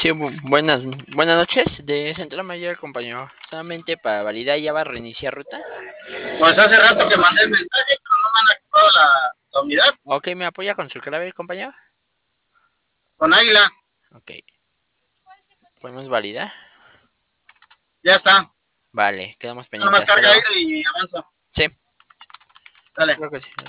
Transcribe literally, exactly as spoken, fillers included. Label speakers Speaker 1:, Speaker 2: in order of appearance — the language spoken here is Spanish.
Speaker 1: Sí, bu- buenas, buenas noches. De Central Mayor, compañero. Solamente para validar, ya va a reiniciar ruta.
Speaker 2: Pues hace rato que mandé el mensaje, pero no me han activado la, la unidad
Speaker 1: Ok, ¿me apoya con su clave, compañero?
Speaker 2: con Águila.
Speaker 1: Ok. ¿Podemos validar?
Speaker 2: Ya está.
Speaker 1: Vale, quedamos
Speaker 2: Nada
Speaker 1: pendientes.
Speaker 2: más
Speaker 1: Hasta
Speaker 2: carga
Speaker 1: luego.
Speaker 2: aire y avanza.
Speaker 1: Sí,
Speaker 2: Dale.
Speaker 1: creo que sí.